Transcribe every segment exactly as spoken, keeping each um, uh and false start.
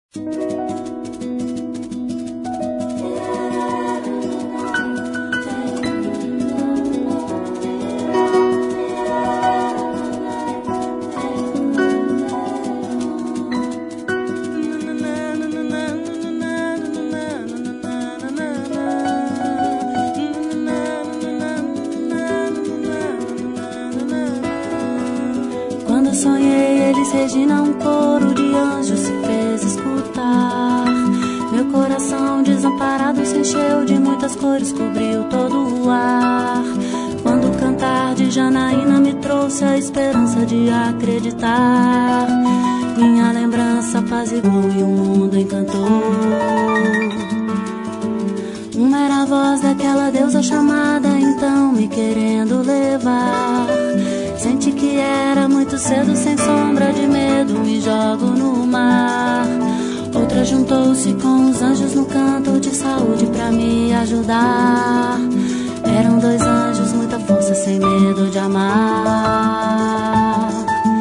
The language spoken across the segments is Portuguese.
Quando sonhei eles, Regina, um coro de anjos se fez escutar. Meu coração desamparado se encheu de muitas cores, cobriu todo o ar. Quando o cantar de Janaína me trouxe a esperança de acreditar. Minha lembrança apaziguou e o mundo encantou. Uma era a voz daquela deusa chamada, então me querendo levar. Senti que era muito cedo, sem sombra de medo, me jogo no mar. Outra juntou-se com os anjos no canto de saúde pra me ajudar. Eram dois anjos, muita força, sem medo de amar.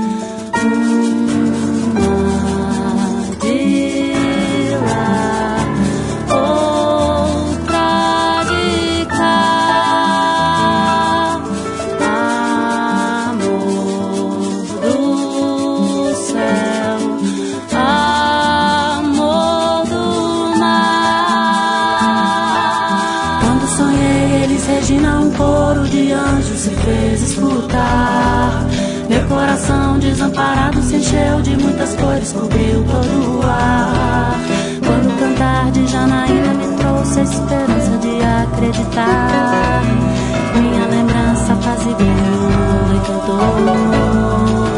Uma de lá, outra de cá. Regina, um coro de anjos se fez escutar. Meu coração desamparado se encheu de muitas cores, cobriu todo o ar. Quando o cantar de Janaína me trouxe a esperança de acreditar. Minha lembrança apaziguou e encantou.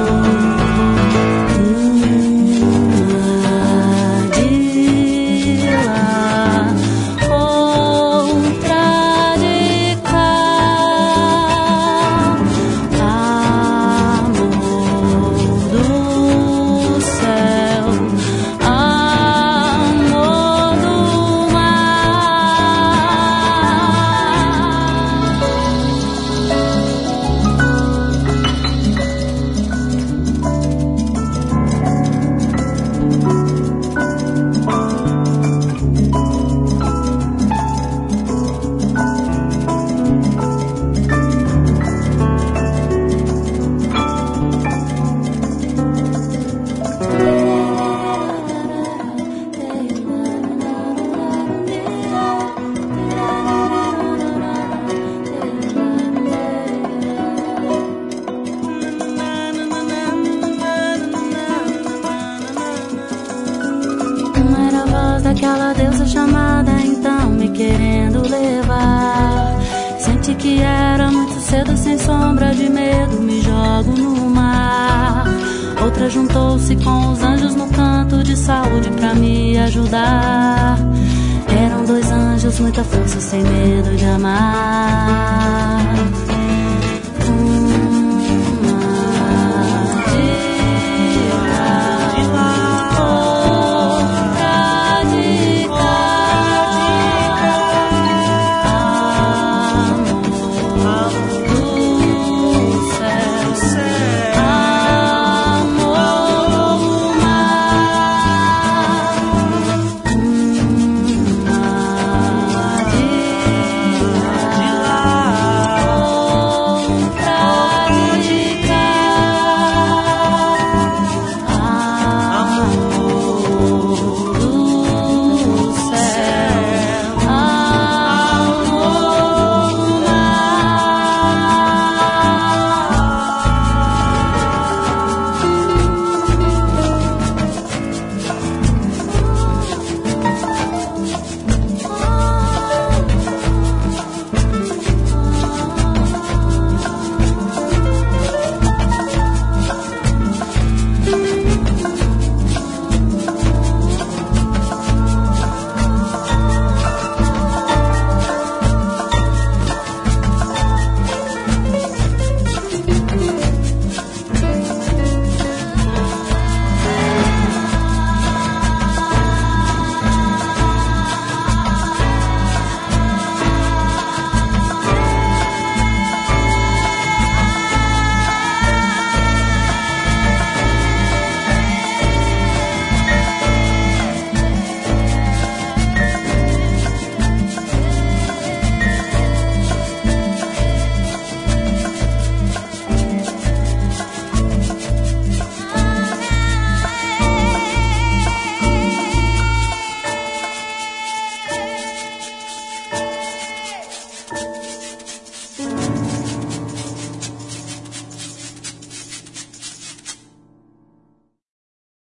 Aquela deusa chamada, então me querendo levar. Senti que era muito cedo, sem sombra de medo, me jogo no mar. Outra juntou-se com os anjos no canto de saúde pra me ajudar. Eram dois anjos, muita força, sem medo de amar.